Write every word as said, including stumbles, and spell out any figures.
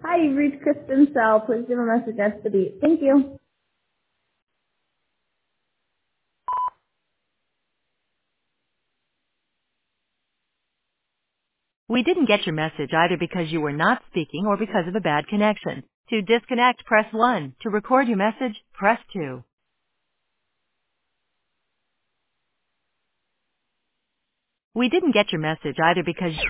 Hi, you've reached Kristen Cell. Please leave a message after the beep. Thank you. We didn't get your message either because you were not speaking or because of a bad connection. To disconnect, press one. To record your message, press two. We didn't get your message either because